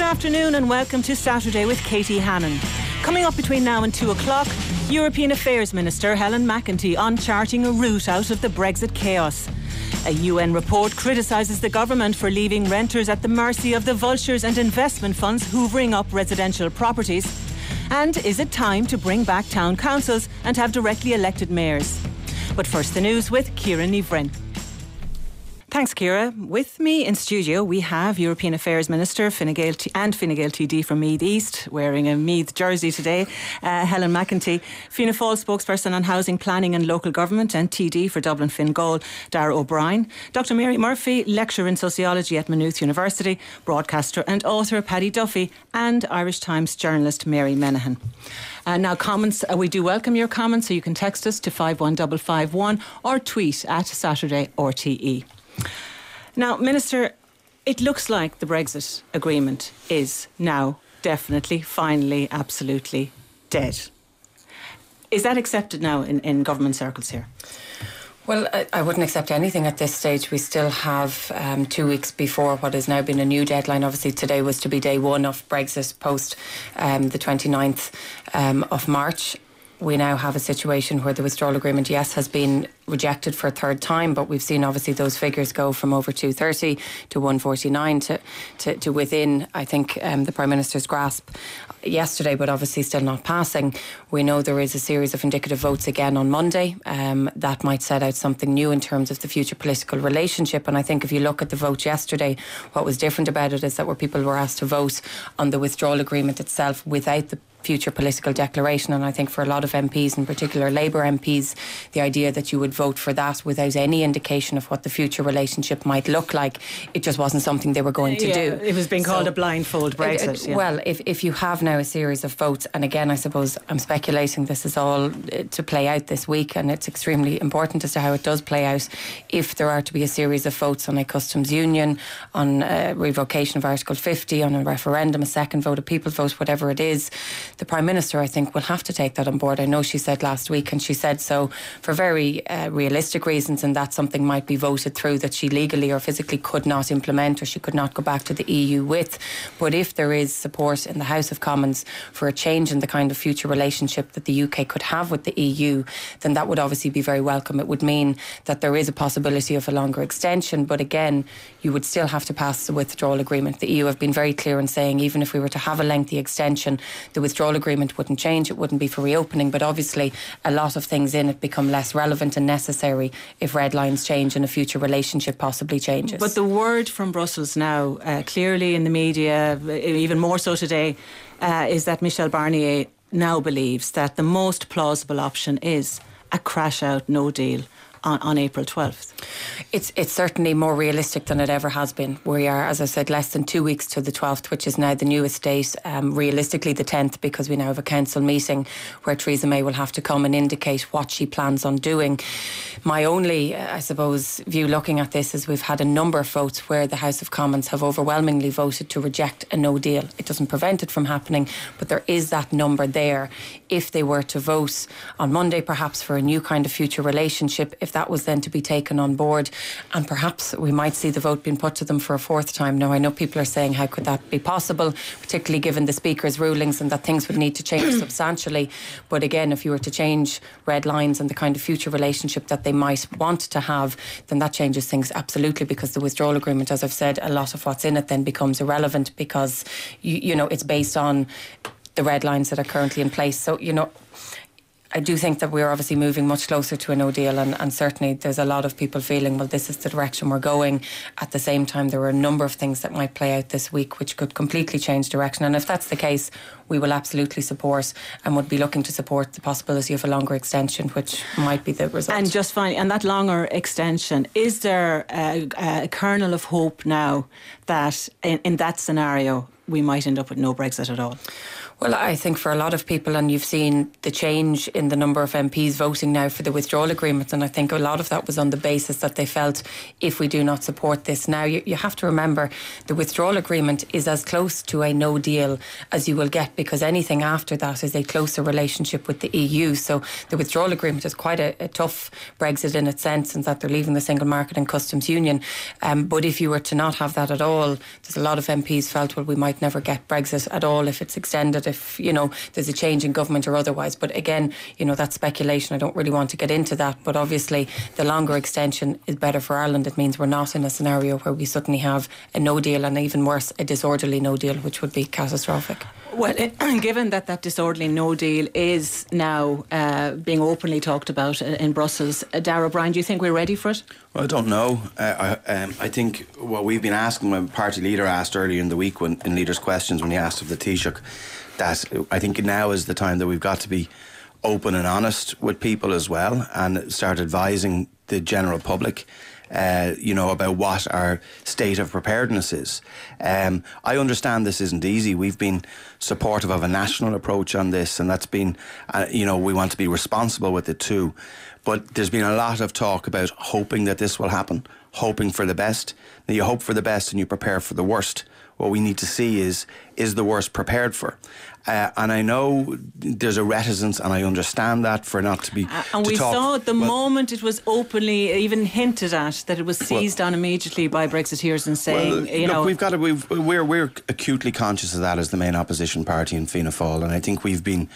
afternoon and welcome to Saturday with Katie Hannon. Coming up between now and 2 o'clock, European Affairs Minister Helen McEntee on charting a route out of the Brexit chaos. A UN report criticises the government for leaving renters at the mercy of the vultures and investment funds hoovering up residential properties. And is it time to bring back town councils and have directly elected mayors? But first the news with Ciara Ní-Bhrein. Thanks, Ciara. With me in studio, we have European Affairs Minister Fine Gael TD from Meath East, wearing a Meath jersey today, Helen McEntee, Fianna Fáil spokesperson on housing, planning and local government, and TD for Dublin Finn Gael, Darragh O'Brien, Dr Mary Murphy, lecturer in sociology at Maynooth University, broadcaster and author Paddy Duffy, and Irish Times journalist Mary Menahan. Now comments, we do welcome your comments, so you can text us to 51551 or tweet at Saturday RTE. Now, Minister, it looks like the Brexit agreement is now definitely, finally, absolutely dead. Is that accepted now in government circles here? Well, I wouldn't accept anything at this stage. We still have 2 weeks before what has now been a new deadline. Obviously, today was to be day one of Brexit post the 29th of March. We now have a situation where the withdrawal agreement, yes, has been rejected for a third time, but we've seen obviously those figures go from over 230 to 149 to within, I think, the Prime Minister's grasp yesterday, but obviously still not passing. We know there is a series of indicative votes again on Monday. That might set out something new in terms of the future political relationship. And I think if you look at the vote yesterday, what was different about it is that where people were asked to vote on the withdrawal agreement itself without the future political declaration, and I think for a lot of MPs, in particular Labour MPs, the idea that you would vote for that without any indication of what the future relationship might look like, it just wasn't something they were going to do. It was being called a blindfold Brexit. Well, if you have now a series of votes, and again I suppose I'm speculating, this is all to play out this week, and it's extremely important as to how it does play out. If there are to be a series of votes on a customs union, on revocation of Article 50, on a referendum, a second vote, a people's vote, whatever it is, the Prime Minister, I think, will have to take that on board. I know she said last week, and she said so for very realistic reasons, and that something might be voted through that she legally or physically could not implement, or she could not go back to the EU with. But if there is support in the House of Commons for a change in the kind of future relationship that the UK could have with the EU, then that would obviously be very welcome. It would mean that there is a possibility of a longer extension, but again, you would still have to pass the withdrawal agreement. The EU have been very clear in saying even if we were to have a lengthy extension, the withdrawal agreement wouldn't change. It wouldn't be for reopening, but obviously a lot of things in it become less relevant and necessary if red lines change and a future relationship possibly changes. But the word from Brussels now, clearly in the media, even more so today, is that Michel Barnier now believes that the most plausible option is a crash out no deal on April 12th. It's certainly more realistic than it ever has been. We are, as I said, less than 2 weeks to the 12th, which is now the newest date, realistically the 10th, because we now have a council meeting where Theresa May will have to come and indicate what she plans on doing. My only, I suppose, view looking at this is we've had a number of votes where the House of Commons have overwhelmingly voted to reject a no deal. It doesn't prevent it from happening, but there is that number there. If they were to vote on Monday perhaps for a new kind of future relationship, if that was then to be taken on board, and perhaps we might see the vote being put to them for a fourth time. Now, I know people are saying how could that be possible, particularly given the Speaker's rulings, and that things would need to change substantially. But again, if you were to change red lines and the kind of future relationship that they might want to have, then that changes things absolutely, because the withdrawal agreement, as I've said, a lot of what's in it then becomes irrelevant, because you know it's based on the red lines that are currently in place. So, you know, I do think that we're obviously moving much closer to a no deal, and certainly there's a lot of people feeling, well, this is the direction we're going. At the same time, there are a number of things that might play out this week which could completely change direction, and if that's the case, we will absolutely support and would be looking to support the possibility of a longer extension, which might be the result. And just finally, and that longer extension, is there a kernel of hope now that in that scenario we might end up with no Brexit at all? Well, I think for a lot of people, and you've seen the change in the number of MPs voting now for the withdrawal agreement, and I think a lot of that was on the basis that they felt if we do not support this now, you have to remember the withdrawal agreement is as close to a no deal as you will get, because anything after that is a closer relationship with the EU. So the withdrawal agreement is quite a tough Brexit in its sense, in that they're leaving the single market and customs union. But if you were to not have that at all, there's a lot of MPs felt, well, we might might never get Brexit at all if it's extended, if, you know, there's a change in government or otherwise. But again, you know, that's speculation. I don't really want to get into that. But obviously, the longer extension is better for Ireland. It means we're not in a scenario where we suddenly have a no deal, and even worse, a disorderly no deal, which would be catastrophic. Well, given that disorderly no deal is now being openly talked about in Brussels, Darragh O'Brien, do you think we're ready for it? Well, I don't know. I think what we've been asking, when party leader asked earlier in the week in Leaders' Questions, when he asked of the Taoiseach, that I think now is the time that we've got to be open and honest with people as well, and start advising the general public about what our state of preparedness is. I understand this isn't easy. We've been supportive of a national approach on this, and that's been, we want to be responsible with it too. But there's been a lot of talk about hoping that this will happen, hoping for the best. Now, you hope for the best and you prepare for the worst. What we need to see is the worst prepared for? And I know there's a reticence, and I understand that, for not to be. And we saw at the moment it was openly even hinted at that it was seized on immediately by Brexiteers and saying, we're acutely conscious of that as the main opposition party in Fianna Fáil, and I think we've been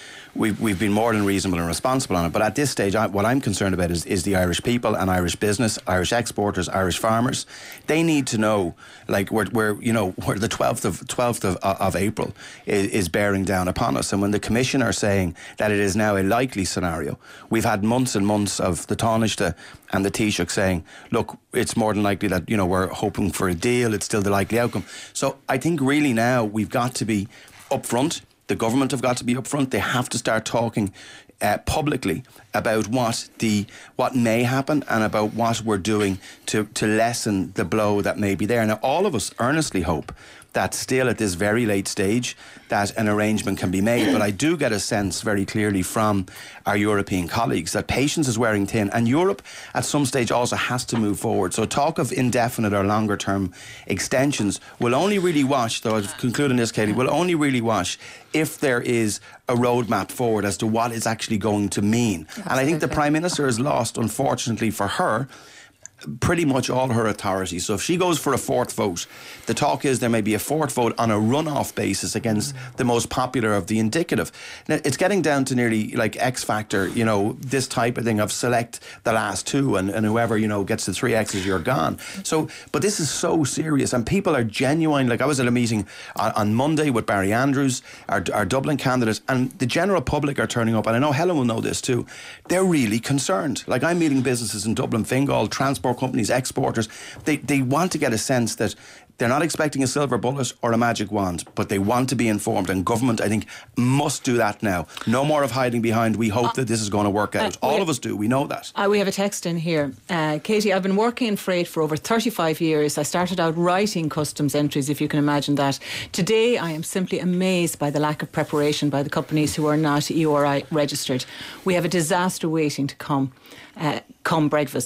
more than reasonable and responsible on it. But at this stage, what I'm concerned about is the Irish people and Irish business, Irish exporters, Irish farmers. They need to know, like, where the 12th of April is bearing down upon us. And when the Commission are saying that it is now a likely scenario, we've had months and months of the Taoiseach and the Taoiseach saying, look, it's more than likely that, we're hoping for a deal, it's still the likely outcome. So I think really now we've got to be upfront. The government have got to be upfront. They have to start talking publicly about what may happen and about what we're doing to lessen the blow that may be there. Now, all of us earnestly hope that still at this very late stage that an arrangement can be made. But I do get a sense very clearly from our European colleagues that patience is wearing thin, and Europe at some stage also has to move forward. So talk of indefinite or longer term extensions will only really wash, though I've concluded this, Katie, will only really wash if there is a roadmap forward as to what it's actually going to mean. Absolutely. And I think the Prime Minister has lost, unfortunately for her, pretty much all her authority. So if she goes for a fourth vote, the talk is there may be a fourth vote on a runoff basis against the most popular of the indicative. Now, it's getting down to nearly like X Factor, this type of thing of select the last two, and whoever, gets the 3 X's, you're gone. So, but this is so serious, and people are genuine. Like, I was at a meeting on Monday with Barry Andrews, our Dublin candidate, and the general public are turning up, and I know Helen will know this too. They're really concerned. Like, I'm meeting businesses in Dublin, Fingal, transport companies, exporters. They want to get a sense that they're not expecting a silver bullet or a magic wand, but they want to be informed, and government, I think, must do that now. No more of hiding behind, we hope that this is going to work out. All of us do, we know that. We have a text in here. Katie, I've been working in freight for over 35 years. I started out writing customs entries, if you can imagine that. Today, I am simply amazed by the lack of preparation by the companies who are not EURI registered. We have a disaster waiting to come. Come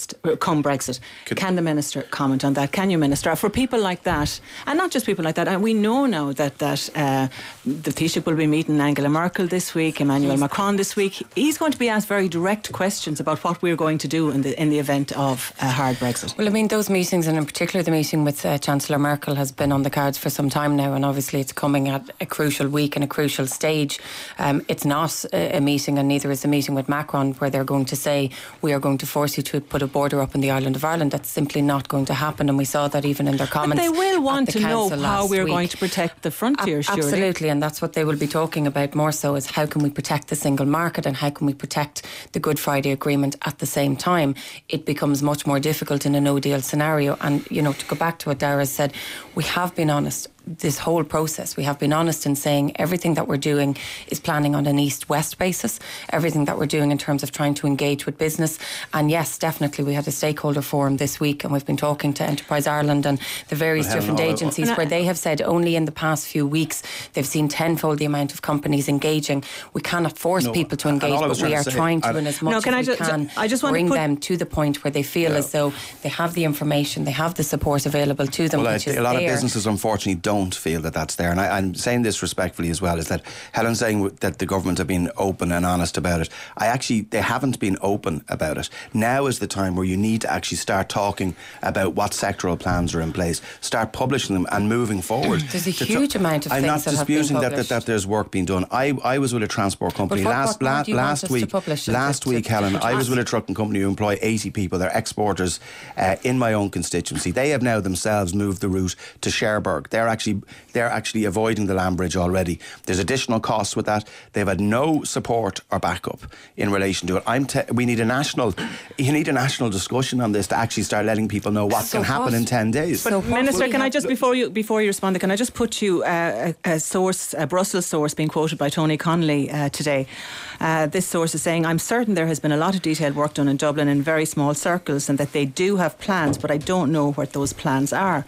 Brexit. Can the Minister comment on that? Can you, Minister? For people like that, and not just people like that, and we know now that the Taoiseach will be meeting Angela Merkel this week, Emmanuel Macron this week. He's going to be asked very direct questions about what we're going to do in the event of a hard Brexit. Well, I mean, those meetings, and in particular the meeting with Chancellor Merkel, has been on the cards for some time now, and obviously it's coming at a crucial week and a crucial stage. It's not a meeting, and neither is the meeting with Macron, where they're going to say, we are going to force you to put a border up in the island of Ireland. That's simply not going to happen, and we saw that even in their comments. But they will want to know how we're going to protect the frontier, surely. Absolutely, and that's what they will be talking about more so, is how can we protect the single market and how can we protect the Good Friday Agreement at the same time. It becomes much more difficult in a no-deal scenario, and, to go back to what Darragh said, we have been honest. This whole process, we have been honest in saying everything that we're doing is planning on an east-west basis, everything that we're doing in terms of trying to engage with business. And yes, definitely, we had a stakeholder forum this week, and we've been talking to Enterprise Ireland and the various different agencies, where they have said only in the past few weeks they've seen tenfold the amount of companies engaging. We cannot force people to engage, but we are trying to, in as much as we can, bring them to the point where they feel as though they have the information, they have the support available to them. Well, a lot of businesses, unfortunately, don't don't feel that that's there. And I'm saying this respectfully as well, is that Helen's saying that the government have been open and honest about it. They haven't been open about it. Now is the time where you need to actually start talking about what sectoral plans are in place, start publishing them and moving forward. There's a huge amount of things that have been published. I'm not disputing that there's work being done. I was with a transport company last week, Helen. I was with a trucking company who employ 80 people. They're exporters in my own constituency. They have now themselves moved the route to Cherbourg. They're actually avoiding the land bridge already. There's additional costs with that. They've had no support or backup in relation to it. You need a national discussion on this to actually start letting people know what can happen in 10 days. But Minister, can I just, before you respond, can I just put you a Brussels source being quoted by Tony Connolly today? This source is saying, I'm certain there has been a lot of detailed work done in Dublin in very small circles and that they do have plans, but I don't know what those plans are.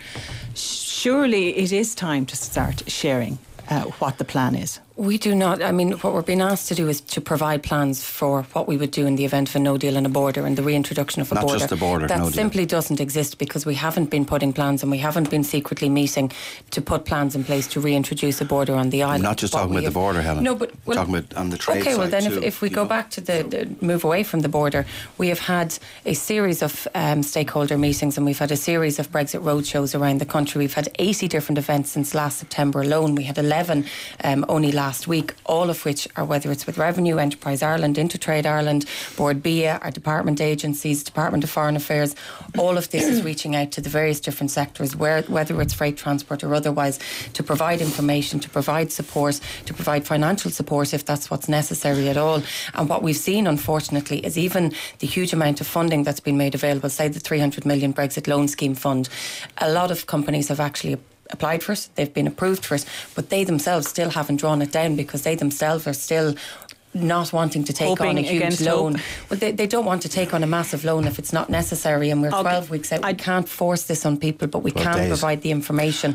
Surely it is time to start sharing what the plan is. We do not. I mean, what we're being asked to do is to provide plans for what we would do in the event of a no deal on a border and the reintroduction of a border. Not just a border, that no simply deal. Doesn't exist because we haven't been putting plans and we haven't been secretly meeting to put plans in place to reintroduce a border on the island. I'm not just talking about the border, Helen. No, but talking about on the trade side. Okay, well then too, if we go back to the move away from the border, we have had a series of stakeholder meetings and we've had a series of Brexit roadshows around the country. We've had 80 different events since last September alone. We had 11 only last week, all of which are, whether it's with Revenue, Enterprise Ireland, Intertrade Ireland, Board BIA, our department agencies, Department of Foreign Affairs, all of this is reaching out to the various different sectors, whether it's freight transport or otherwise, to provide information, to provide support, to provide financial support if that's what's necessary at all. And what we've seen, unfortunately, is even the huge amount of funding that's been made available, say the 300 million Brexit Loan Scheme Fund, a lot of companies have actually applied for it, they've been approved for it, but they themselves still haven't drawn it down because they themselves are still not wanting to take on a huge loan. Well, they don't want to take on a massive loan if it's not necessary, and we're 12 weeks out. I can't force this on people, but we can provide the information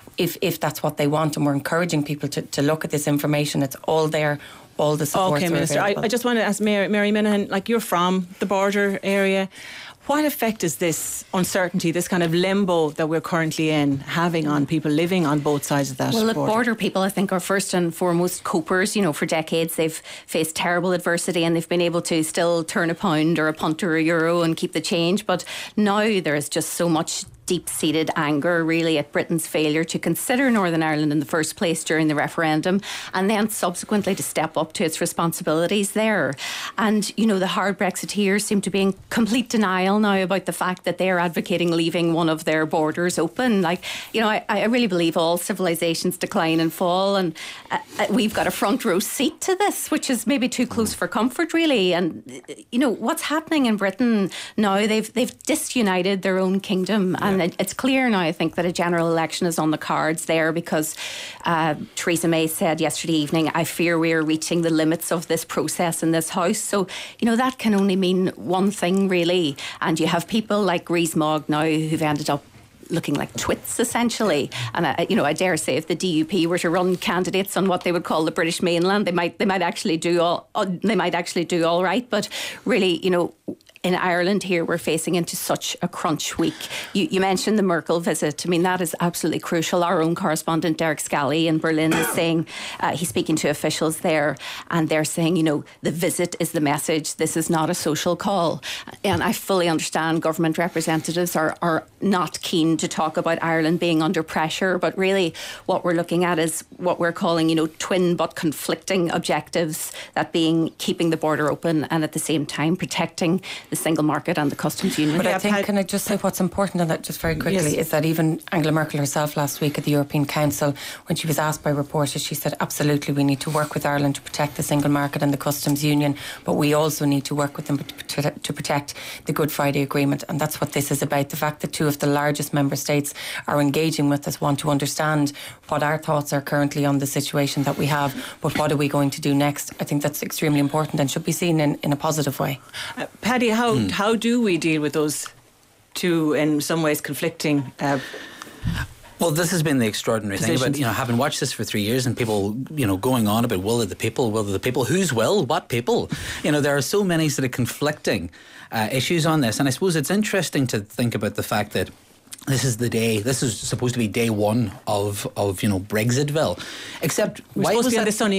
if that's what they want, and we're encouraging people to look at this information. It's all there. All the supports Okay, Minister, I just want to ask Mary Minahan, like, you're from the border area. What effect is this uncertainty, this kind of limbo that we're currently in, having on people living on both sides of that border? Well, border people, I think, are first and foremost copers. You know, for decades they've faced terrible adversity and they've been able to still turn a pound or a punt or a euro and keep the change. But now there is just so much deep-seated anger really at Britain's failure to consider Northern Ireland in the first place during the referendum and then subsequently to step up to its responsibilities there. And, you know, the hard Brexiteers seem to be in complete denial now about the fact that they're advocating leaving one of their borders open. Like, you know, I really believe all civilisations decline and fall, and we've got a front row seat to this, which is maybe too close for comfort, really. And, you know, what's happening in Britain now, they've disunited their own kingdom, and it's clear now, I think, that a general election is on the cards there because Theresa May said yesterday evening, I fear we are reaching the limits of this process in this House. So, you know, that can only mean one thing, really. And you have people like Rees-Mogg now who've ended up looking like twits, essentially. And I dare say, if the DUP were to run candidates on what they would call the British mainland, they might actually do all right. But really, you know, in Ireland here, we're facing into such a crunch week. You mentioned the Merkel visit. I mean, that is absolutely crucial. Our own correspondent, Derek Scally in Berlin, is saying, he's speaking to officials there, and they're saying, you know, the visit is the message. This is not a social call. And I fully understand government representatives are not keen to talk about Ireland being under pressure, but really what we're looking at is what we're calling, you know, twin but conflicting objectives, that being keeping the border open and at the same time protecting the single market and the customs union. But I think, can I just say what's important on that just very quickly, is that even Angela Merkel herself last week at the European Council, when she was asked by reporters, she said absolutely we need to work with Ireland to protect the single market and the customs union, but we also need to work with them to protect the Good Friday Agreement. And that's what this is about. The fact that two of the largest member states are engaging with us, want to understand what our thoughts are currently on the situation that we have, but what are we going to do next? I think that's extremely important and should be seen in a positive way. Paddy, how do we deal with those two, in some ways, conflicting well, this has been the extraordinary thing about, you know, having watched this for 3 years and people, you know, going on about will of the people, whose will, what people? You know, there are so many sort of conflicting issues on this. And I suppose it's interesting to think about the fact that this is the day. This is supposed to be day one of Brexitville. Except we're why supposed was to be that? in the sunny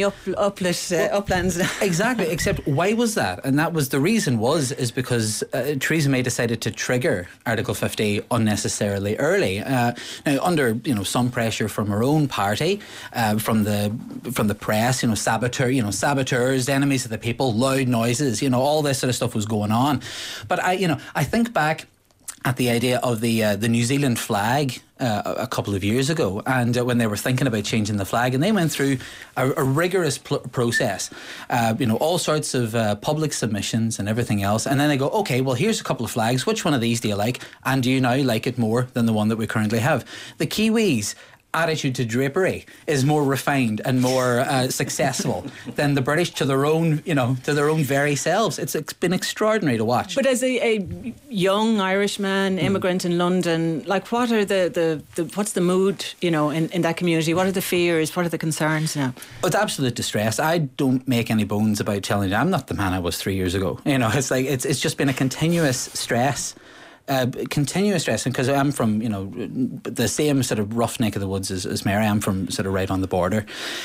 uplands now. Exactly. Except why was that? And that was the reason is because Theresa May decided to trigger Article 50 unnecessarily early. Now, under some pressure from her own party, from the press, saboteurs, enemies of the people, loud noises, all this sort of stuff was going on. But I think back at the idea of the New Zealand flag a couple of years ago, and when they were thinking about changing the flag, and they went through a rigorous process, all sorts of public submissions and everything else, and then they go, okay, well, here's a couple of flags, which one of these do you like, and do you now like it more than the one that we currently have? The Kiwis' attitude to drapery is more refined and more successful than the British to their own very selves. It's been extraordinary to watch. But as a young Irishman, immigrant in London, like, what are what's the mood, in that community? What are the fears? What are the concerns now? It's absolute distress. I don't make any bones about telling you I'm not the man I was 3 years ago. It's like it's just been a continuous stress. Continuous stressing, because I'm from the same sort of rough neck of the woods as Mary. I'm from sort of right on the border.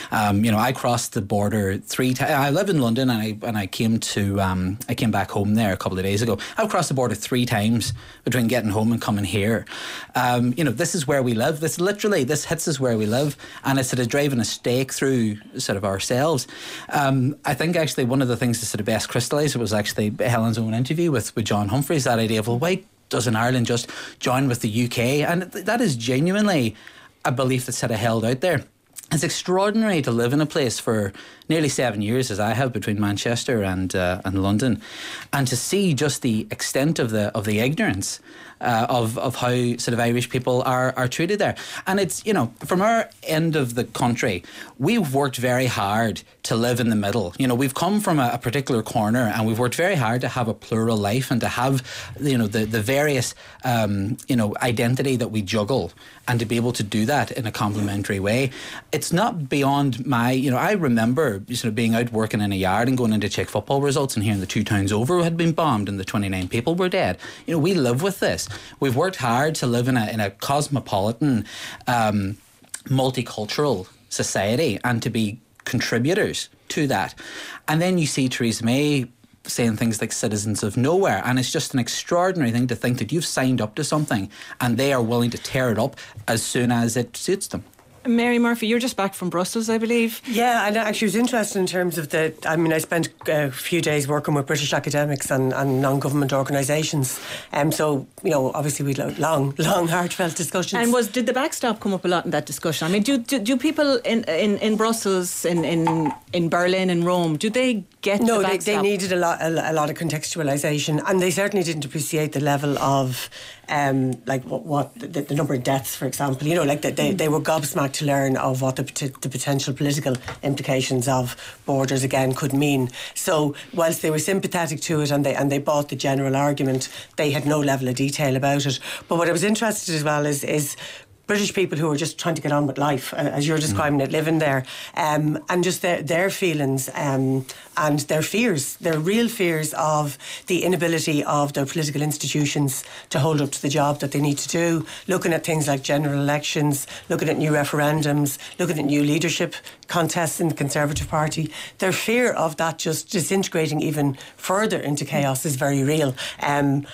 I crossed the border 3 times. I live in London, and I came back home there a couple of days ago. I've crossed the border 3 times between getting home and coming here. This is where we live. This hits us where we live, and it's sort of driving a stake through sort of ourselves. I think actually one of the things that sort of best crystallised it was actually Helen's own interview with John Humphreys, that idea of, well, why doesn't Ireland just join with the UK? And that is genuinely a belief that's sort of held out there. It's extraordinary to live in a place for nearly 7 years, as I have, between Manchester and London, and to see just the extent of the ignorance of how sort of Irish people are treated there. And it's, from our end of the country, we've worked very hard to live in the middle. We've come from a particular corner, and we've worked very hard to have a plural life and to have, the various, identity that we juggle, and to be able to do that in a complementary way. It's not beyond my, I remember sort of being out working in a yard and going into check football results and hearing the 2 towns over had been bombed and the 29 people were dead. We live with this. We've worked hard to live in a cosmopolitan, multicultural society and to be contributors to that. And then you see Theresa May saying things like citizens of nowhere, and it's just an extraordinary thing to think that you've signed up to something and they are willing to tear it up as soon as it suits them. Mary Murphy, you're just back from Brussels, I believe. Yeah, and actually was interested in terms of I spent a few days working with British academics and non-government organisations. So, obviously we had long, heartfelt discussions. And did the backstop come up a lot in that discussion? I mean, do people in Brussels, in Berlin, in Rome, do they get the backstop? No, they needed a lot of contextualisation, and they certainly didn't appreciate the level of what the number of deaths, for example. They were gobsmacked to learn of what the potential political implications of borders again could mean. So whilst they were sympathetic to it and they bought the general argument, they had no level of detail about it. But what I was interested as well is British people who are just trying to get on with life, as you're describing it, living there, and just their feelings and their fears, their real fears of the inability of their political institutions to hold up to the job that they need to do, looking at things like general elections, looking at new referendums, looking at new leadership contests in the Conservative Party. Their fear of that just disintegrating even further into chaos is very real. The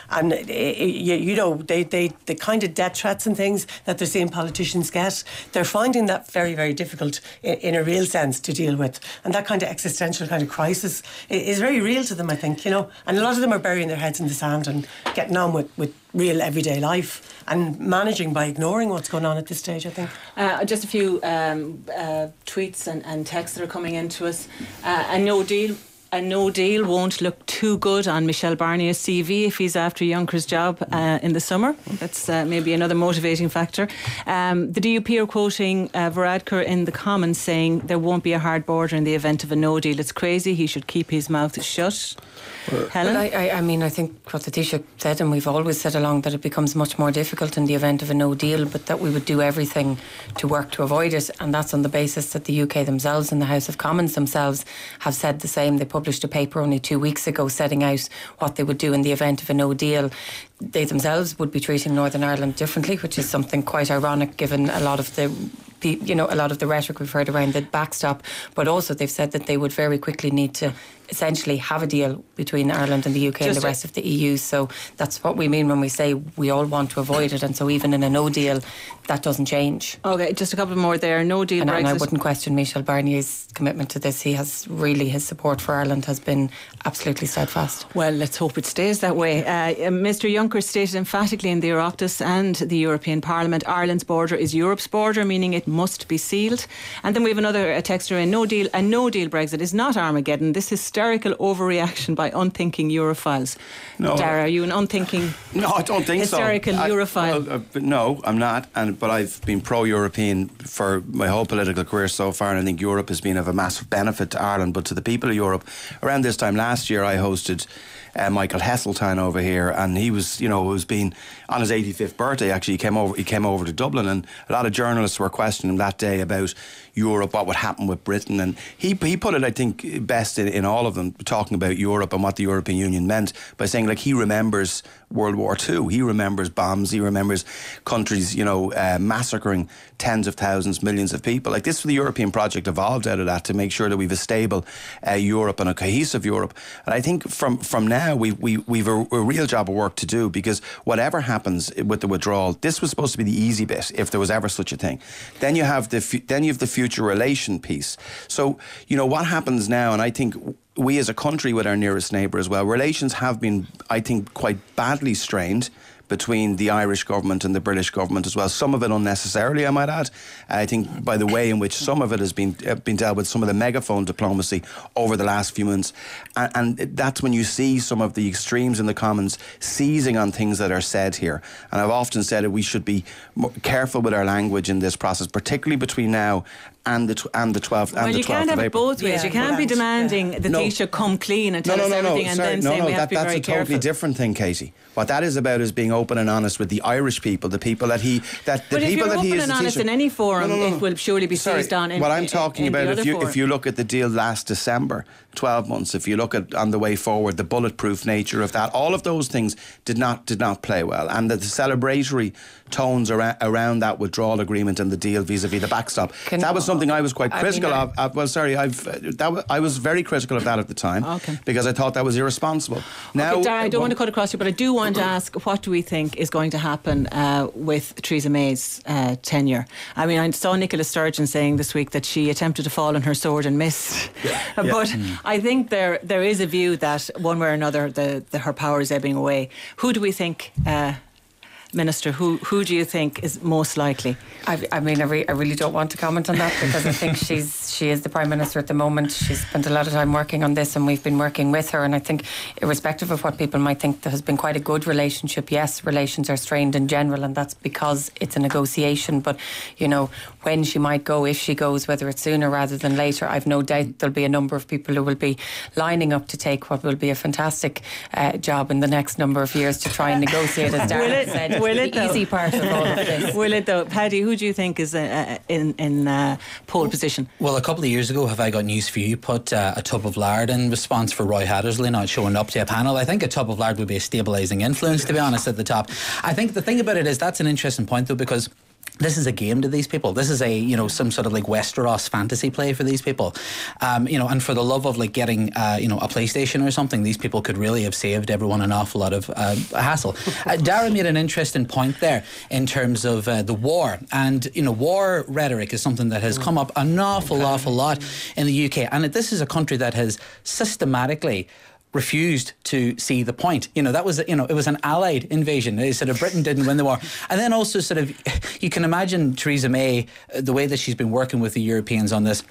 kind of death threats and things that they're seeing politicians get, they're finding that very, very difficult in a real sense to deal with. And that kind of existential kind of crisis is very real to them, I think, And a lot of them are burying their heads in the sand and getting on with real everyday life and managing by ignoring what's going on at this stage, I think. Just a few tweets and texts that are coming into us. A no deal won't look too good on Michel Barnier's CV if he's after Juncker's job in the summer. That's maybe another motivating factor. The DUP are quoting Varadkar in the Commons saying there won't be a hard border in the event of a no deal. It's crazy. He should keep his mouth shut. Helen? I mean, I think what the Taoiseach said, and we've always said along, that it becomes much more difficult in the event of a no deal, but that we would do everything to work to avoid it. And that's on the basis that the UK themselves and the House of Commons themselves have said the same. They published a paper only 2 weeks ago setting out what they would do in the event of a no deal. They themselves would be treating Northern Ireland differently, which is something quite ironic given a lot of the rhetoric we've heard around the backstop. But also they've said that they would very quickly need to essentially have a deal between Ireland and the UK and the rest of the EU. So that's what we mean when we say we all want to avoid it. And so even in a no deal, that doesn't change. Okay, just a couple more there. No deal Brexit. And I wouldn't question Michel Barnier's commitment to this. He has really, his support for Ireland has been absolutely steadfast. Well, let's hope it stays that way. Mr Juncker stated emphatically in the Oireachtas and the European Parliament, Ireland's border is Europe's border, meaning it must be sealed. And then we have another texter in, a no deal Brexit is not Armageddon. This hysterical overreaction by unthinking Europhiles. No, Dara, are you an unthinking? No, I don't think hysterical Europhile? No, I'm not. But I've been pro-European for my whole political career so far, and I think Europe has been of a massive benefit to Ireland, but to the people of Europe. Around this time last year, I hosted Michael Heseltine over here, and he was, it was being on his 85th birthday. Actually, he came over to Dublin, and a lot of journalists were questioning him that day about Europe, what would happen with Britain, and he put it, I think, best in all of them, talking about Europe and what the European Union meant, by saying, like, he remembers World War II, he remembers bombs, he remembers countries, massacring tens of thousands, millions of people. Like, this, the European project evolved out of that to make sure that we've a stable Europe and a cohesive Europe. And I think from now we've a real job of work to do, because whatever happens with the withdrawal, this was supposed to be the easy bit, if there was ever such a thing. Then you have the future relation piece. So, what happens now, and I think we as a country with our nearest neighbour as well, relations have been, I think, quite badly strained between the Irish government and the British government as well. Some of it unnecessarily, I might add. I think by the way in which some of it has been dealt with, some of the megaphone diplomacy over the last few months. And that's when you see some of the extremes in the Commons seizing on things that are said here. And I've often said that we should be more careful with our language in this process, particularly between now and the 12th and the 12th of April. Well, you can't have it both ways. You can't be demanding the Taoiseach come clean and tell us everything and then say we have to be very careful. That's a totally different thing, Katie. What that is about is being open and honest with the Irish people, the people that he... But if you're open and honest in any forum, it will surely be seized on in what I'm talking about, if you look at the deal last December, 12 months, if you look at on the way forward, the bulletproof nature of that, all of those things did not play well. And the celebratory tones around that withdrawal agreement and the deal vis-a-vis the backstop, that was something I was quite critical of. I was very critical of that at the time, because I thought that was irresponsible. Now, Dara, I don't want to cut across you, but I do want to ask, what do we think is going to happen with Theresa May's tenure? I mean, I saw Nicola Sturgeon saying this week that she attempted to fall on her sword and missed. But I think there is a view that one way or another her power is ebbing away. Who do we think... Minister, who do you think is most likely? I really don't want to comment on that, because I think she is the Prime Minister at the moment. She's spent a lot of time working on this, and we've been working with her, and I think, irrespective of what people might think, there has been quite a good relationship. Yes, relations are strained in general, and that's because it's a negotiation, but when she might go, if she goes, whether it's sooner rather than later, I've no doubt there'll be a number of people who will be lining up to take what will be a fantastic job in the next number of years to try and negotiate, as Darren said. Will it, the easy part of all of this. Will it though? Paddy, who do you think is in pole position? Well, a couple of years ago, Have I Got News For You put a tub of lard in response for Roy Hattersley not showing up to a panel. I think a tub of lard would be a stabilising influence, to be honest, at the top. I think the thing about it is, that's an interesting point though, because this is a game to these people. This is a some sort of like Westeros fantasy play for these people, and for the love of like getting a PlayStation or something, these people could really have saved everyone an awful lot of hassle. Dara made an interesting point there in terms of the war, and war rhetoric is something that has come up an awful lot in the UK, and this is a country that has systematically refused to see the point. That was, it was an allied invasion. They sort of, Britain didn't win the war. And then also sort of, you can imagine Theresa May, the way that she's been working with the Europeans on this.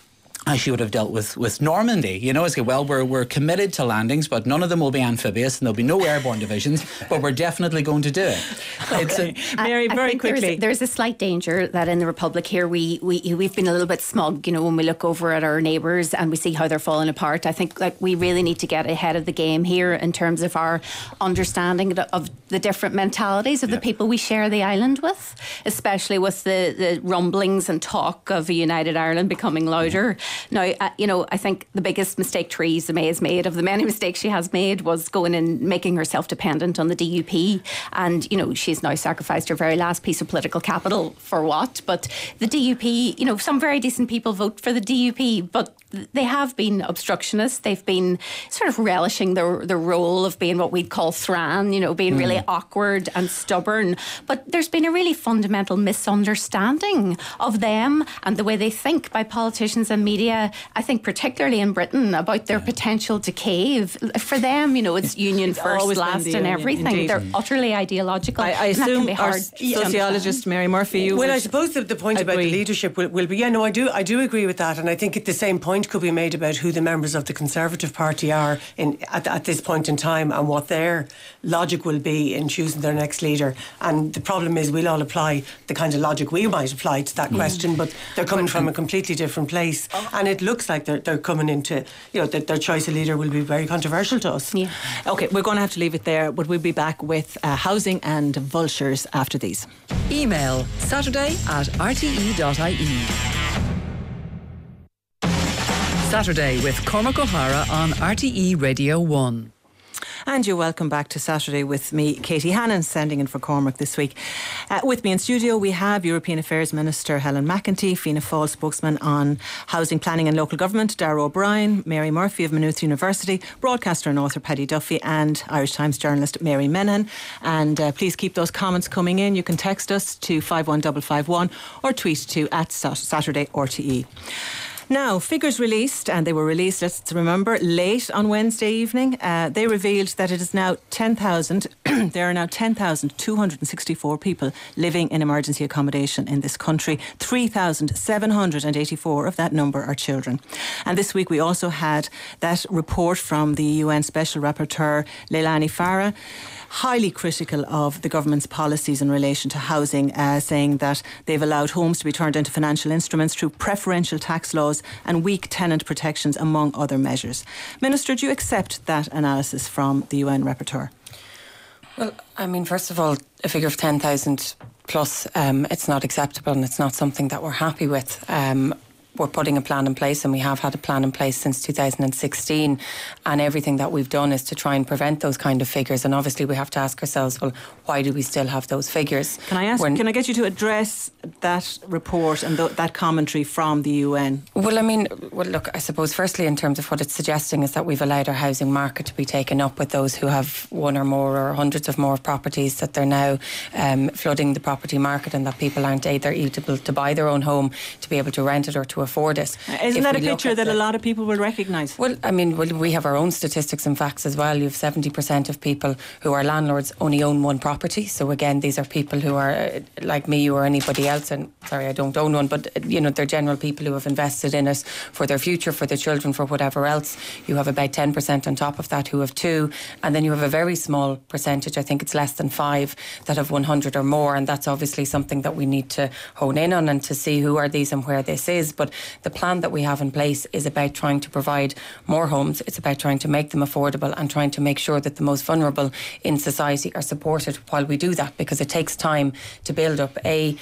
as she would have dealt with Normandy. You know, it's like, well, we're committed to landings, but none of them will be amphibious and there'll be no airborne divisions, but we're definitely going to do it. Okay. Mary, very quickly. There's a slight danger that in the Republic here we've been a little bit smug, you know, when we look over at our neighbours and we see how they're falling apart. I think like we really need to get ahead of the game here in terms of our understanding of the different mentalities of the people we share the island with, especially with the rumblings and talk of a united Ireland becoming louder. Now, you know, I think the biggest mistake Theresa May has made, of the many mistakes she has made, was going and making herself dependent on the DUP. And, you know, she's now sacrificed her very last piece of political capital for what? But the DUP, you know, some very decent people vote for the DUP, but they have been obstructionists. They've been sort of relishing the role of being what we'd call thran, you know, being really awkward and stubborn. But there's been a really fundamental misunderstanding of them and the way they think by politicians and media, I think particularly in Britain, about their potential to cave. For them, you know, it's union first, last and everything. Indeed. They're utterly ideological. I assume our sociologist, Mary Murphy, you I suppose the point about the leadership will be, I do agree with that, and I think the same point could be made about who the members of the Conservative Party are at this point in time and what their logic will be in choosing their next leader. And the problem is we'll all apply the kind of logic we might apply to that question, but they're coming from a completely different place, and it looks like they're coming into, you know, their choice of leader will be very controversial to us. Yeah. Okay, we're going to have to leave it there, but we'll be back with housing and vultures after these. Email saturday@rte.ie. Saturday with Cormac O'Hara on RTE Radio 1. And you're welcome back to Saturday with me, Katie Hannon, sending in for Cormac this week. With me in studio we have European Affairs Minister Helen McEntee, Fianna Fáil spokesman on housing planning and local government Darragh O'Brien, Mary Murphy of Maynooth University, broadcaster and author Paddy Duffy, and Irish Times journalist Mary Menahan. And please keep those comments coming in. You can text us to 51551 or tweet to @SaturdayRTE. Now, figures released, and they were released, let's remember, late on Wednesday evening. They revealed that it is now 10,000, there are now 10,264 people living in emergency accommodation in this country. 3,784 of that number are children. And this week we also had that report from the UN Special Rapporteur Leilani Farah, highly critical of the government's policies in relation to housing, saying that they've allowed homes to be turned into financial instruments through preferential tax laws and weak tenant protections, among other measures. Minister, do you accept that analysis from the UN Rapporteur? Well, I mean, first of all, a figure of 10,000 plus, it's not acceptable and it's not something that we're happy with. We're putting a plan in place, and we have had a plan in place since 2016, and everything that we've done is to try and prevent those kind of figures. And obviously we have to ask ourselves, well, why do we still have those figures? Can I get you to address that report and that commentary from the UN? Well, look, I suppose firstly in terms of what it's suggesting is that we've allowed our housing market to be taken up with those who have one or more or hundreds of more properties, that they're now flooding the property market, and that people aren't either able to buy their own home, to be able to rent it, or to afford it. Isn't that a picture that a lot of people will recognise? Well, we have our own statistics and facts as well. You have 70% of people who are landlords only own one property. So again, these are people who are like me or anybody else, and sorry, I don't own one, but you know, they're general people who have invested in it for their future, for their children, for whatever else. You have about 10% on top of that who have two, and then you have a very small percentage, I think it's less than 5, that have 100 or more, and that's obviously something that we need to hone in on and to see who are these and where this is. But the plan that we have in place is about trying to provide more homes. It's about trying to make them affordable and trying to make sure that the most vulnerable in society are supported while we do that, because it takes time to build up a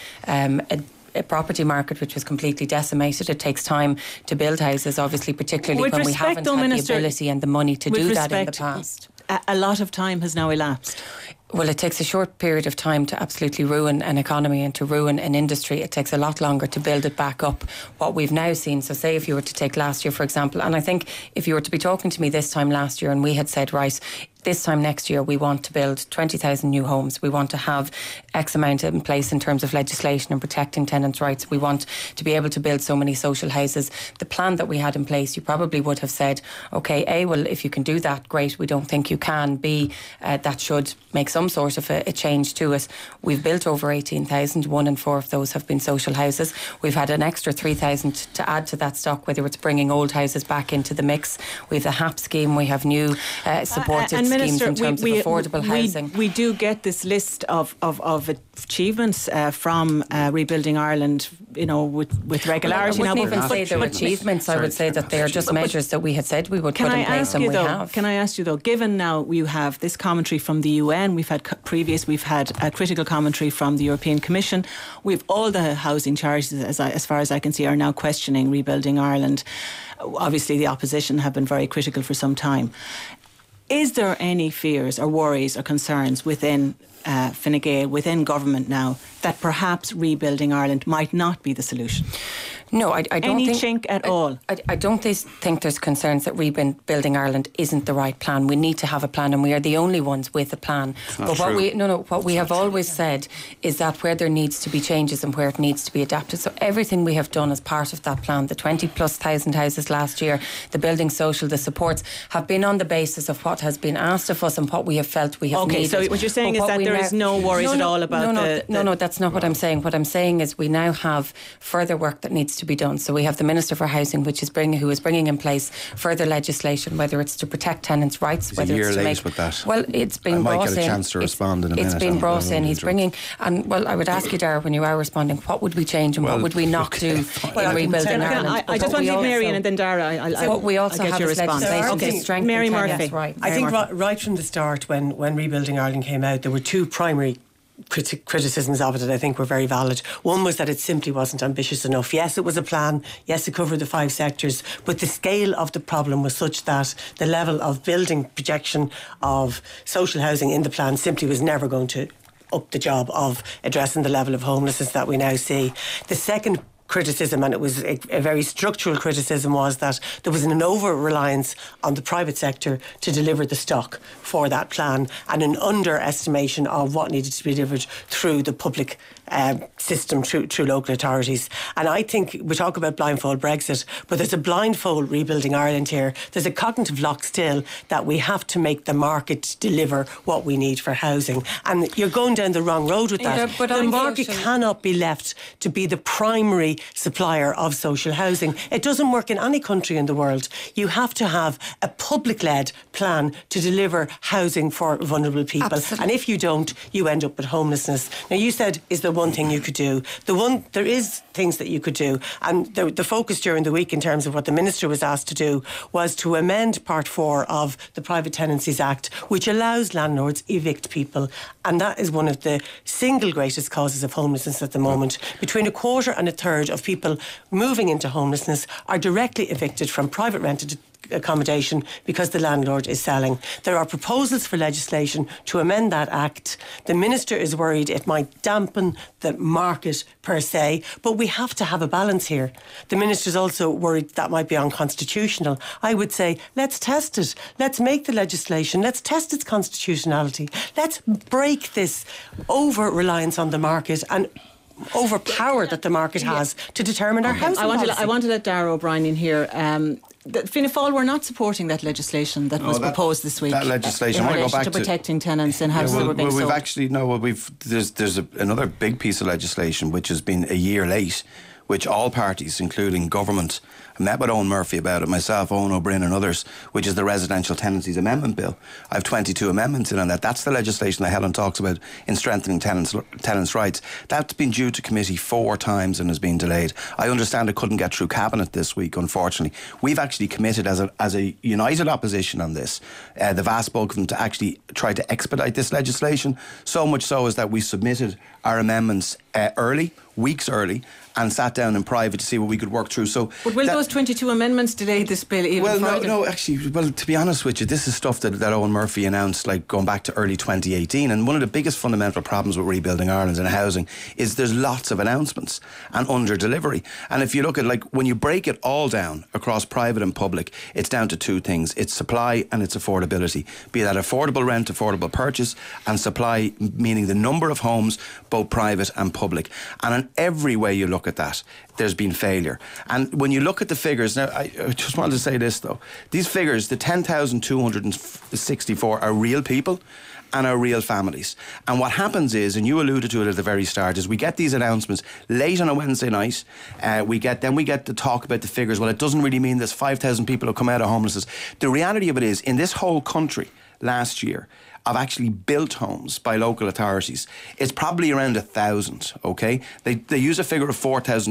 property market which was completely decimated. It takes time to build houses, obviously, particularly when we haven't had the ability and the money to do that in the past. A lot of time has now elapsed. Well, it takes a short period of time to absolutely ruin an economy and to ruin an industry. It takes a lot longer to build it back up. What we've now seen, so say if you were to take last year, for example, and I think if you were to be talking to me this time last year and we had said, right, this time next year we want to build 20,000 new homes, we want to have X amount in place in terms of legislation and protecting tenants' rights, we want to be able to build so many social houses, the plan that we had in place, you probably would have said, okay, A, well, if you can do that, great, we don't think you can. B, that should make some some sort of a change to it. We've built over 18,000. 1 in 4 of those have been social houses. We've had an extra 3,000 to add to that stock, whether it's bringing old houses back into the mix. We have the HAP scheme. We have new supported schemes Minister, in terms of affordable housing. We do get this list of achievements from Rebuilding Ireland, with regularity. I wouldn't even say they're achievements. I would say that they are just measures that we had said we would put in place, and we have. Can I ask you though, given now you have this commentary from the UN, we've had a critical commentary from the European Commission, we've all the housing charities, as far as I can see, are now questioning Rebuilding Ireland. Obviously the opposition have been very critical for some time. Is there any fears or worries or concerns within Fine Gael, within government now, that perhaps Rebuilding Ireland might not be the solution? No, I don't Any think... chink at all? I don't think there's concerns that Rebuilding Ireland isn't the right plan. We need to have a plan, and we are the only ones with a plan. But what we have always said is that where there needs to be changes and where it needs to be adapted. So everything we have done as part of that plan, the 20,000+ houses last year, the building social, the supports, have been on the basis of what has been asked of us and what we have felt we have needed. So what you're saying is that there is no worries at all about No, that's not what I'm saying. What I'm saying is we now have further work that needs to be done. So we have the Minister for Housing, who is bringing in place further legislation, whether it's to protect tenants' rights, He's whether a year it's to late make. with that. Well, it's been brought in. I might get a chance to respond in a minute. It's been brought in. He's bringing, and well, I would ask you, Dara, when you are responding, what would we change and what would we not do in Rebuilding Ireland? I just want to leave Mary in and then Dara. What we also have is legislation to strengthen Mary Murphy. I think right from the start, when Rebuilding Ireland came out, there were two primary criticisms of it that I think were very valid. One was that it simply wasn't ambitious enough. Yes, it was a plan. Yes, it covered the 5 sectors, but the scale of the problem was such that the level of building projection of social housing in the plan simply was never going to up the job of addressing the level of homelessness that we now see. The second criticism, and it was a very structural criticism, was that there was an over-reliance on the private sector to deliver the stock for that plan, and an underestimation of what needed to be delivered through the public system, through local authorities. And I think we talk about blindfold Brexit, but there's a blindfold Rebuilding Ireland here. There's a cognitive lock still that we have to make the market deliver what we need for housing. And you're going down the wrong road with that. But the market cannot be left to be the primary supplier of social housing. It doesn't work in any country in the world. You have to have a public-led plan to deliver housing for vulnerable people. Absolutely. And if you don't, you end up with homelessness. Now, you said, is there one thing you could do? There is things that you could do. And the focus during the week in terms of what the Minister was asked to do was to amend Part 4 of the Private Tenancies Act, which allows landlords evict people. And that is one of the single greatest causes of homelessness at the moment. Between a quarter and a third of people moving into homelessness are directly evicted from private rented accommodation because the landlord is selling. There are proposals for legislation to amend that act. The Minister is worried it might dampen the market per se, but we have to have a balance here. The Minister is also worried that might be unconstitutional. I would say, let's test it. Let's make the legislation. Let's test its constitutionality. Let's break this over-reliance on the market and overpower that the market has to determine our housing policy. I want to let Dara O'Brien in here. Fianna Fáil were not supporting that legislation that was proposed this week. That legislation, in I relation go back to protecting tenants in houses that were being sold. There's another big piece of legislation which has been a year late, which all parties, including government, I met with Owen Murphy about it, myself, Owen O'Brien and others, which is the Residential Tenancies Amendment Bill. I have 22 amendments in on that. That's the legislation that Helen talks about in strengthening tenants' rights. That's been due to committee 4 times and has been delayed. I understand it couldn't get through Cabinet this week, unfortunately. We've actually committed as a united opposition on this, the vast bulk of them, to actually try to expedite this legislation. So much so is that we submitted our amendments weeks early, and sat down in private to see what we could work through. So, but will those 22 amendments delay this bill even further? No, actually, to be honest with you, this is stuff that Owen Murphy announced, like going back to early 2018. And one of the biggest fundamental problems with Rebuilding Ireland and housing is there's lots of announcements and under delivery. And if you look at, like, when you break it all down across private and public, it's down to 2 things: it's supply and it's affordability. Be that affordable rent, affordable purchase, and supply, meaning the number of homes, both private and public. And in every way you look at that, there's been failure. And when you look at the figures, now I just wanted to say this though, these figures, the 10,264 are real people, and our real families. And what happens is, and you alluded to it at the very start, is we get these announcements late on a Wednesday night. We get to talk about the figures. Well, it doesn't really mean there's 5,000 people who come out of homelessness. The reality of it is, in this whole country last year, of actually built homes by local authorities, it's probably around 1,000, okay? They use a figure of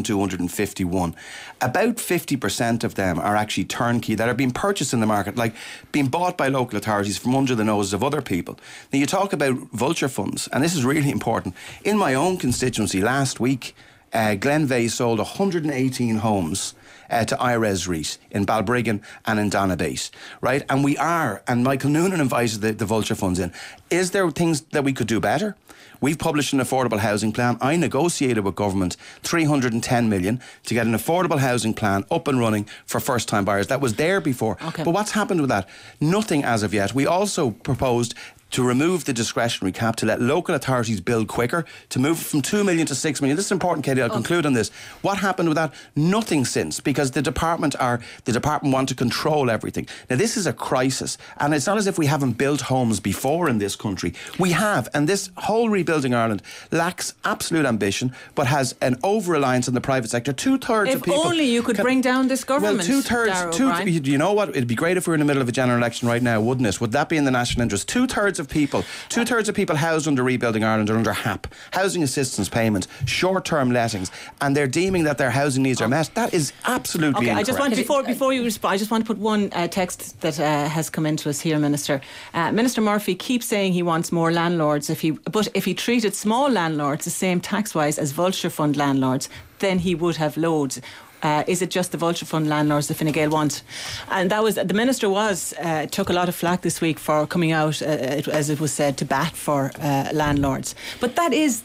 4,251. About 50% of them are actually turnkey, that are being purchased in the market, like being bought by local authorities from under the noses of other people. Now, you talk about vulture funds, and this is really important. In my own constituency last week, Glenveigh sold 118 homes to IRES REIT in Balbriggan and in Donabate, right? And Michael Noonan invited the vulture funds in. Is there things that we could do better? We've published an affordable housing plan. I negotiated with government 310 million to get an affordable housing plan up and running for first-time buyers. That was there before. Okay. But what's happened with that? Nothing as of yet. We also proposed to remove the discretionary cap, to let local authorities build quicker, to move from 2 million to 6 million. This is important, Katie. I'll conclude on this. What happened with that? Nothing since, because the department want to control everything. Now, this is a crisis, and it's not as if we haven't built homes before in this country. We have, and this whole Rebuilding Ireland lacks absolute ambition, but has an over-reliance on the private sector. 2/3 of people... If only you could bring down this government. Well, 2/3... You know what? It'd be great if we were in the middle of a general election right now, wouldn't it? Would that be in the national interest? 2/3 of people housed under Rebuilding Ireland are under HAP, housing assistance payment, short-term lettings, and they're deeming that their housing needs are met. That is absolutely incorrect. I just want, before you respond, I just want to put one text that has come into us here, Minister. Minister Murphy keeps saying he wants more landlords. But if he treated small landlords the same tax-wise as vulture fund landlords, then he would have loads. Is it just the vulture fund landlords the Fine Gael want? And that was the minister took a lot of flack this week for coming out, as it was said, to bat for landlords. But that is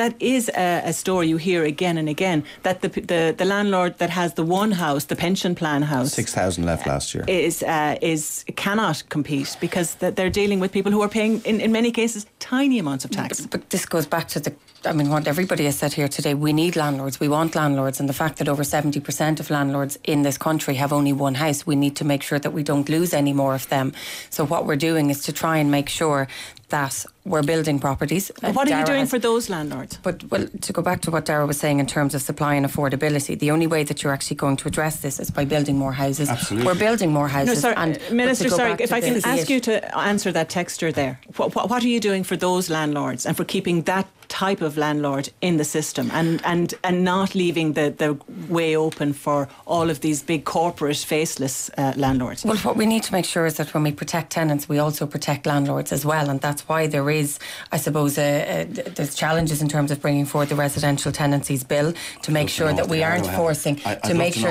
a story you hear again and again, that the landlord that has the one house, the pension plan house, 6,000 left last year, is cannot compete because they're dealing with people who are paying in many cases tiny amounts of tax. But this goes back to what everybody has said here today. We need landlords, we want landlords, and the fact that over 70% of landlords in this country have only one house, we need to make sure that we don't lose any more of them. So what we're doing is to try and make sure that we're building properties. But what are you doing for those landlords? But to go back to what Darragh was saying in terms of supply and affordability, the only way that you're actually going to address this is by building more houses. Absolutely. We're building more houses. No, sorry, Minister, if I can ask you to answer that texter there. What are you doing for those landlords and for keeping that type of landlord in the system and not leaving the way open for all of these big corporate faceless landlords? Well, what we need to make sure is that when we protect tenants, we also protect landlords as well, and that's why there is, I suppose, there's challenges in terms of bringing forward the residential tenancies bill to make sure that we aren't forcing landlords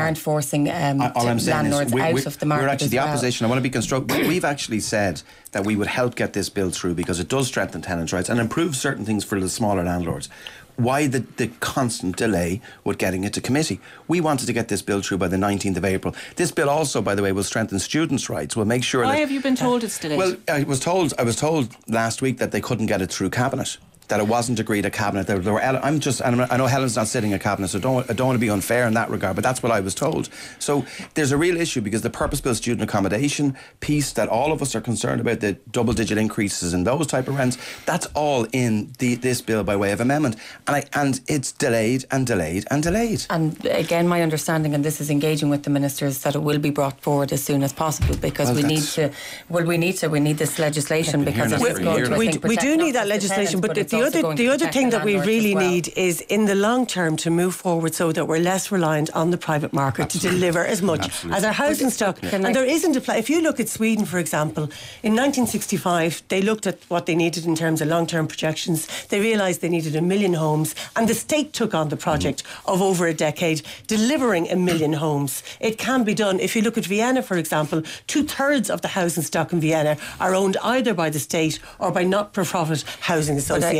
out of the market. We're actually the opposition. I want to be constructive. We've actually said that we would help get this bill through because it does strengthen tenants' rights and improve certain things for the smaller landlords. Why the constant delay with getting it to committee? We wanted to get this bill through by the 19th of April. This bill also, by the way, will strengthen students' rights. We'll make sure Why have you been told it's delayed? Well, I was told last week that they couldn't get it through Cabinet, that it wasn't agreed at Cabinet. I know Helen's not sitting at Cabinet, so I don't want to be unfair in that regard, but that's what I was told. So there's a real issue because the purpose-built student accommodation piece that all of us are concerned about, the double-digit increases in those type of rents, that's all in this bill by way of amendment. And it's delayed and delayed and delayed. And again, my understanding, and this is engaging with the ministers, that it will be brought forward as soon as possible because we need this legislation because it is going to, we do need that legislation, but the other thing that we really need is in the long term to move forward so that we're less reliant on the private market to deliver as much as our housing stock. And there isn't if you look at Sweden, for example, in 1965 they looked at what they needed in terms of long-term projections. They realised they needed 1 million homes, and the state took on the project of over a decade delivering 1 million homes. It can be done. If you look at Vienna, for example, 2/3 of the housing stock in Vienna are owned either by the state or by not-for-profit housing associations.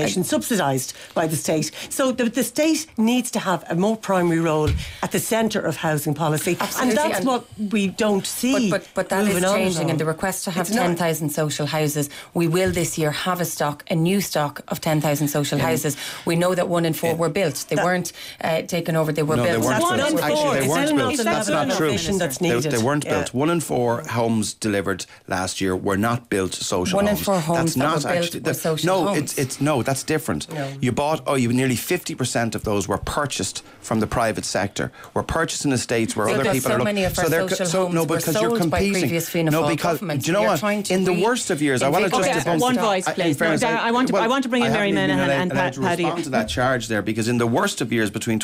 accommodation subsidised by the state. So the state needs to have a more primary role at the centre of housing policy. Absolutely. And that's what we don't see. But that is changing. In the request to have 10,000 social houses, we will this year have a new stock of 10,000 social houses. We know that 1 in 4 were built. They weren't taken over, they were built. They weren't built. Actually, they weren't built. That's not true. They weren't built. 1 in 4 homes delivered last year were not built social 1 in homes. 4 homes that's not that were actually built were social homes. That's different. No. You nearly 50% of those were purchased from the private sector. Were purchased in estates where other people are looking. Many of our social homes were sold by previous Fianna Fáil governments. Do you know what? In the worst of years, I want to just debunk one voice, please. I want to bring in Mary Minahan and Paddy. Respond to that charge there, because in the worst of years, between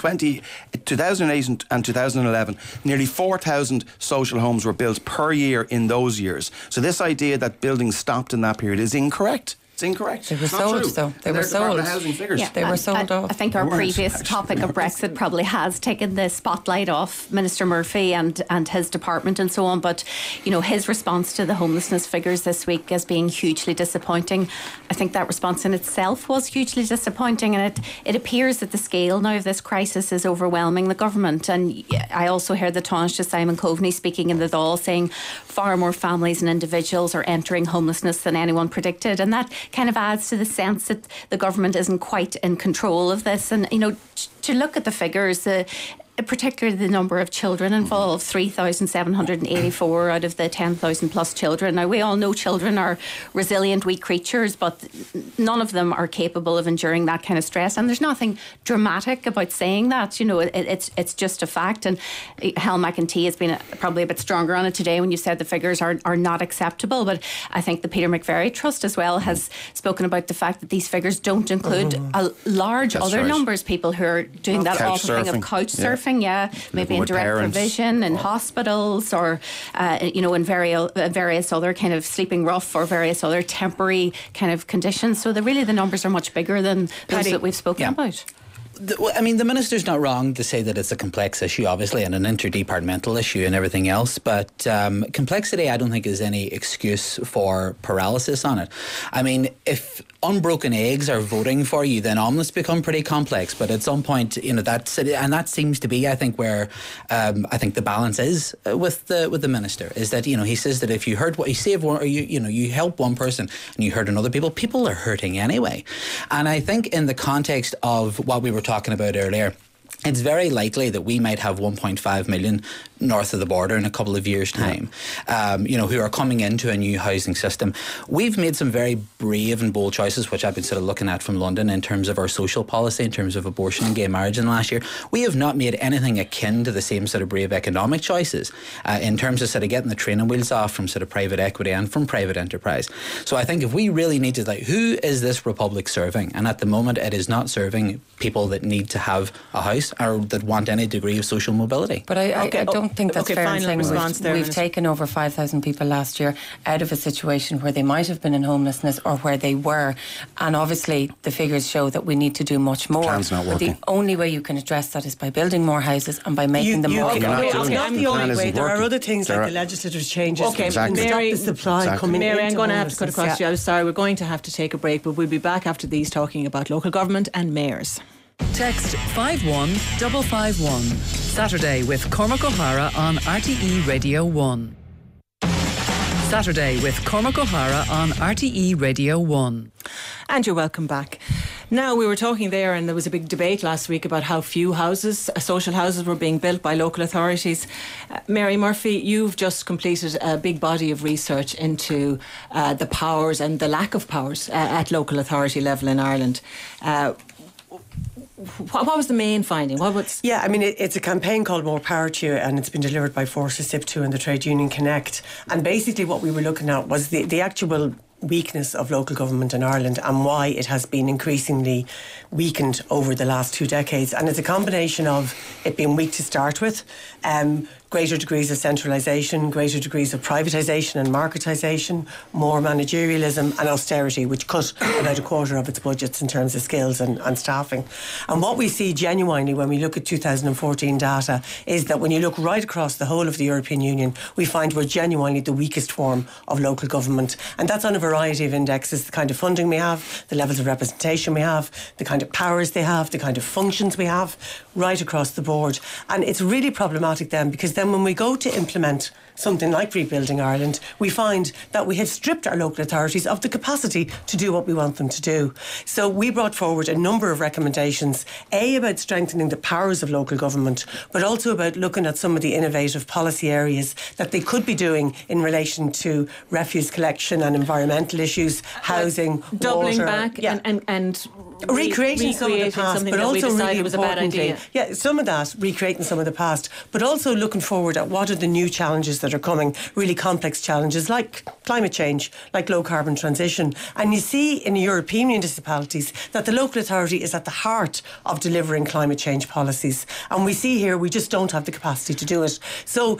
2008 and 2011, nearly 4,000 social homes were built per year in those years. So this idea that building stopped in that period is incorrect. It's incorrect. They were sold, though. They were sold. They were sold off. I think our previous topic of Brexit probably has taken the spotlight off Minister Murphy and his department and so on. But, his response to the homelessness figures this week as being hugely disappointing. I think that response in itself was hugely disappointing, and it appears that the scale now of this crisis is overwhelming the government. And I also heard the Taoiseach Simon Coveney speaking in the Dáil saying far more families and individuals are entering homelessness than anyone predicted, and that kind of adds to the sense that the government isn't quite in control of this. And, to look at the figures, particularly the number of children involved, 3,784 out of the 10,000 plus children. Now, we all know children are resilient, weak creatures, but none of them are capable of enduring that kind of stress. And there's nothing dramatic about saying that. It's just a fact. And Helen McEntee has been probably a bit stronger on it today when you said the figures are not acceptable. But I think the Peter McVerry Trust as well has spoken about the fact that these figures don't include a large other numbers, people who are doing that awful thing of couch surfing. Maybe in direct provision in hospitals or in various other kind of sleeping rough or various other temporary kind of conditions. So the numbers are much bigger than those that we've spoken about. The minister's not wrong to say that it's a complex issue, obviously, and an interdepartmental issue and everything else, but complexity, I don't think, is any excuse for paralysis on it. If unbroken eggs are voting for you, then omelets become pretty complex. But at some point, that seems to be, I think, where I think the balance is with the minister, is that he says that if you hurt you save one, or you help one person and you hurt another, people are hurting anyway. And I think in the context of what we were talking about earlier, it's very likely that we might have 1.5 million north of the border in a couple of years' time, who are coming into a new housing system. We've made some very brave and bold choices, which I've been sort of looking at from London in terms of our social policy, in terms of abortion and gay marriage in the last year. We have not made anything akin to the same sort of brave economic choices in terms of sort of getting the training wheels off from sort of private equity and from private enterprise. So I think if we really need to, who is this republic serving? And at the moment, it is not serving people that need to have a house or that want any degree of social mobility. But I don't think that's fair in saying we've taken over 5,000 people last year out of a situation where they might have been in homelessness or where they were. And obviously the figures show that we need to do much more. Plan's not working. But the only way you can address that is by building more houses and by making them more It's not the only way. There are other things like the legislative changes. Okay, exactly. Mary, stop the supply coming Mary, into I'm going to have to cut across you. I'm sorry, we're going to have to take a break, but we'll be back after these talking about local government and mayors. Text 51551. Saturday with Cormac O'Hara on RTE Radio 1. Saturday with Cormac O'Hara on RTE Radio 1. And you're welcome back. Now, we were talking there, and there was a big debate last week about how few houses, social houses, were being built by local authorities. Mary Murphy, you've just completed a big body of research into the powers and the lack of powers at local authority level in Ireland. What was the main finding? It's a campaign called More Power to You, and it's been delivered by Forces SIP2 and the Trade Union Connect. And basically what we were looking at was the actual weakness of local government in Ireland and why it has been increasingly weakened over the last 2 decades. And it's a combination of it being weak to start with, greater degrees of centralisation, greater degrees of privatisation and marketisation, more managerialism and austerity, which cut about a quarter of its budgets in terms of skills and staffing. And what we see genuinely when we look at 2014 data is that when you look right across the whole of the European Union, we find we're genuinely the weakest form of local government. And that's on a variety of indexes, the kind of funding we have, the levels of representation we have, the kind of powers they have, the kind of functions we have, right across the board. And it's really problematic then, because then when we go to implement something like Rebuilding Ireland, we find that we have stripped our local authorities of the capacity to do what we want them to do. So we brought forward a number of recommendations, about strengthening the powers of local government, but also about looking at some of the innovative policy areas that they could be doing in relation to refuse collection and environmental issues, housing, doubling water, back and recreating some of the past, but also really was a bad idea. Some of that, recreating some of the past, but also looking forward at what are the new challenges that are coming, really complex challenges like climate change, like low carbon transition. And you see in European municipalities that the local authority is at the heart of delivering climate change policies. And we see here we just don't have the capacity to do it. So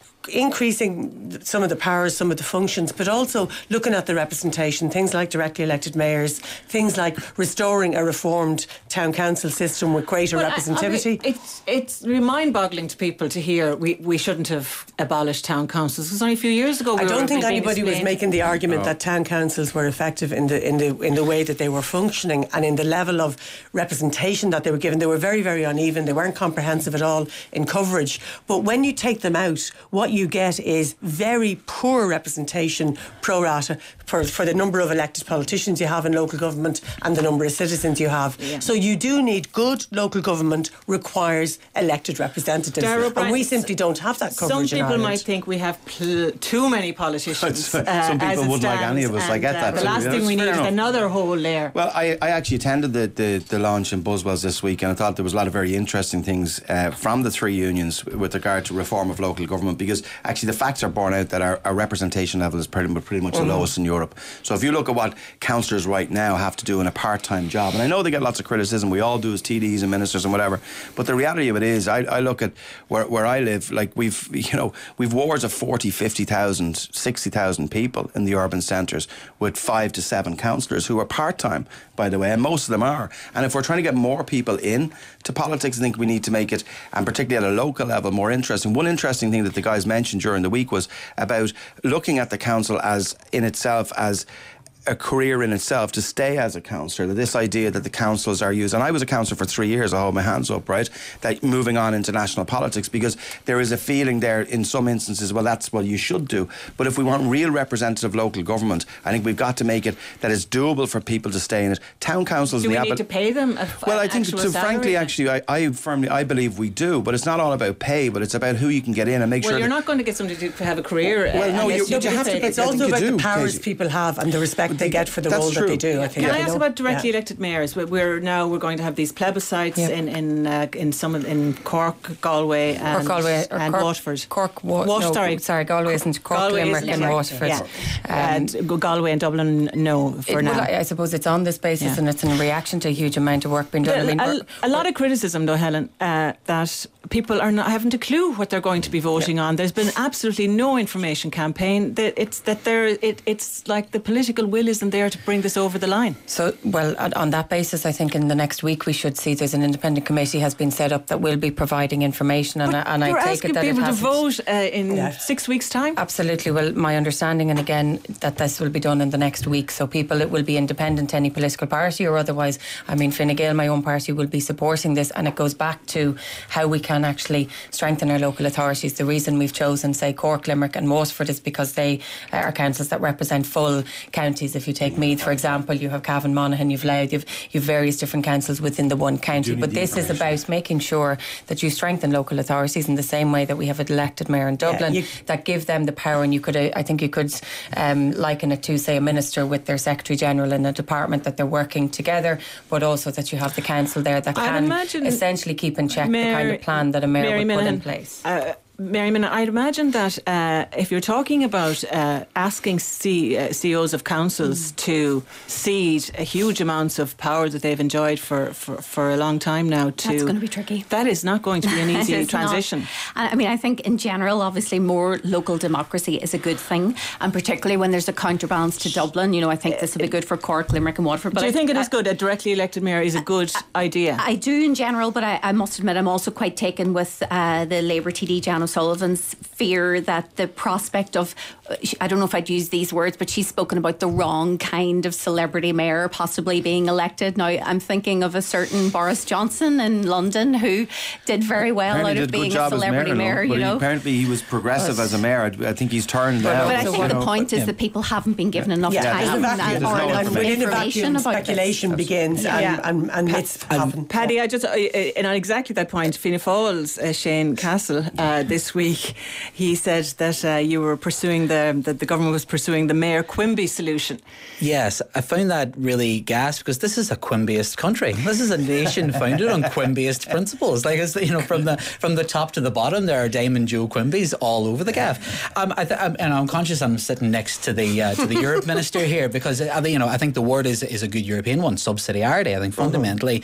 increasing some of the powers, some of the functions, but also looking at the representation, things like directly elected mayors, things like restoring a reformed town council system with greater representativity. It's mind-boggling to people to hear we shouldn't have abolished town councils. It was only a few years ago. I don't think anybody was making the argument that town councils were effective in the way that they were functioning and in the level of representation that they were given. They were very, very uneven. They weren't comprehensive at all in coverage. But when you take them out, what you get is very poor representation pro rata for the number of elected politicians you have in local government and the number of citizens you have. Yeah. So you do need good local government requires elected representatives. And we simply don't have that coverage. Some people might think we have too many politicians. Some people wouldn't like any of us. I get that. The last thing we need is another whole layer. Well, I actually attended the launch in Buswells this week, and I thought there was a lot of very interesting things from the three unions with regard to reform of local government, because actually the facts are borne out that our representation level is pretty much the lowest in Europe. So if you look at what councillors right now have to do in a part-time job, and I know they get lots of criticism, we all do as TDs and ministers and whatever, but the reality of it is, I look at where I live, like we've wards of 40, 50,000, 60,000 people in the urban centres with 5 to 7 councillors who are part-time, by the way, and most of them are. And if we're trying to get more people in to politics, I think we need to make it, and particularly at a local level, more interesting. One interesting thing that the guys mentioned during the week was about looking at the council as in itself as a career in itself, to stay as a councillor. This idea that the councils are used, and I was a councillor for 3 years, I hold my hands up, right, that moving on into national politics, because there is a feeling there in some instances, well, that's what you should do. But if we want real representative local government, I think we've got to make it that it's doable for people to stay in it. Town councils... Do we need to pay them well, I think, frankly, actually, I believe we do, but it's not all about pay, but it's about who you can get in and make sure... Well, you're not going to get somebody to have a career. Well, no, you have to... It's also about the powers people have and the respect they get for the role that they do. I think. Can I ask about directly elected mayors? We're going to have these plebiscites in Cork, Galway, and Waterford. Galway isn't. Cork, Limerick, and Waterford. Yeah. And Galway and Dublin, no, for now. I suppose it's on this basis, and it's in reaction to a huge amount of work being done. A lot of criticism, though, Helen, that people are not haven't a clue what they're going to be voting on. There's been absolutely no information campaign. It's like the political will isn't there to bring this over the line. So, well, on that basis, I think in the next week we should see there's an independent committee has been set up that will be providing information, and I take it that people it to vote in 6 weeks' time. Absolutely. Well, my understanding, and again, that this will be done in the next week. So people, it will be independent to any political party or otherwise. I mean, Fine Gael, my own party, will be supporting this, and it goes back to how we can actually strengthen our local authorities. The reason we've chosen, say, Cork, Limerick and Waterford is because they are councils that represent full counties. If you take Meath, for example, you have Cavan, Monaghan, you've Louth, you've various different councils within the one county. But this is about making sure that you strengthen local authorities in the same way that we have an elected mayor in Dublin, that give them the power. And you could, I think you could liken it to, say, a minister with their Secretary General in a department, that they're working together, but also that you have the council there that can essentially keep in check the kind of plan that a mayor would put in place. Mary Minna, I'd imagine that if you're talking about asking CEOs of councils to cede huge amounts of power that they've enjoyed for a long time now, that's going to be tricky. That is not going to be an easy transition. And I mean, I think in general, obviously, more local democracy is a good thing, and particularly when there's a counterbalance to Dublin. You know, I think this will be good for Cork, Limerick, and Waterford. But do you think it is good? A directly elected mayor is a good idea? I do in general, but I must admit I'm also quite taken with the Labour TD Jan O'Sullivan's fear that the prospect of, I don't know if I'd use these words, but she's spoken about the wrong kind of celebrity mayor possibly being elected. Now I'm thinking of a certain Boris Johnson in London who did very well apparently out of did a good being job a celebrity as mayor. but you know, apparently he was progressive as a mayor. I think he's turned out. but I think the point is that people haven't been given enough time and within a vacuum, speculation begins, and myths happen. Paddy, I just, and on exactly that point, Fianna Fáil's Shane Castle this week, he said that you were pursuing that the government was pursuing the Mayor Quimby solution. Yes, I found that really gas because this is a Quimbyist country. This is a nation founded on Quimbyist principles. Like, it's, you know, from the top to the bottom, there are Diamond Joe Quimbys all over the gaff. And I'm conscious I'm sitting next to the Europe Minister here because I think the word is a good European one, subsidiarity. I think fundamentally,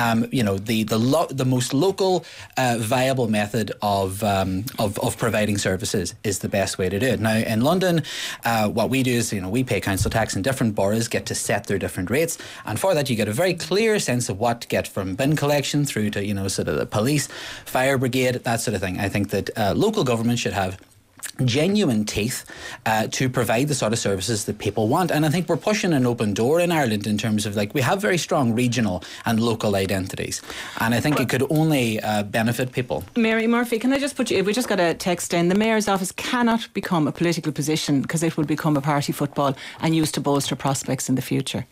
the most local viable method of providing services is the best way to do it. Now in London, what we do is we pay council tax, and different boroughs get to set their different rates, and for that you get a very clear sense of what to get from bin collection through to sort of the police, fire brigade, that sort of thing. I think that local government should have genuine teeth to provide the sort of services that people want, and I think we're pushing an open door in Ireland in terms of we have very strong regional and local identities, and I think it could only benefit people. Mary Murphy, can I just put you, we just got a text in, the Mayor's office cannot become a political position because it will become a party football and used to bolster prospects in the future.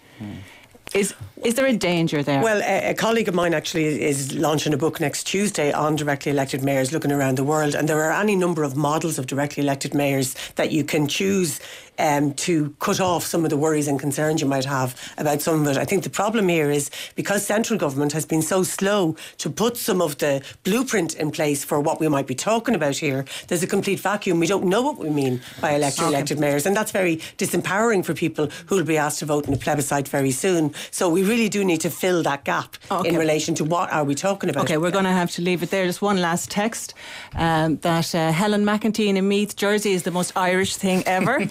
Is there a danger there? Well, a colleague of mine actually is launching a book next Tuesday on directly elected mayors looking around the world, and there are any number of models of directly elected mayors that you can choose to cut off some of the worries and concerns you might have about some of it. I think the problem here is because central government has been so slow to put some of the blueprint in place for what we might be talking about here, there's a complete vacuum. We don't know what we mean by elected mayors, and that's very disempowering for people who will be asked to vote in a plebiscite very soon. So we really do need to fill that gap in relation to what are we talking about. Okay, we're going to have to leave it there. Just one last text that Helen McEntee in Meath, Jersey is the most Irish thing ever.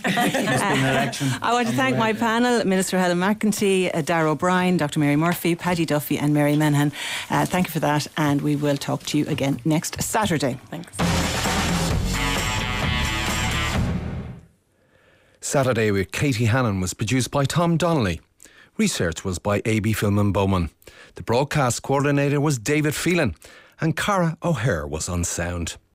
I want to thank my panel, Minister Helen McEntee, Darragh O'Brien, Dr. Mary Murphy, Paddy Duffy and Mary Menahan. Thank you for that, and we will talk to you again next Saturday. Thanks. Saturday with Katie Hannon was produced by Tom Donnelly. Research was by A.B. Philman Bowman. The broadcast coordinator was David Phelan, and Cara O'Hare was on sound.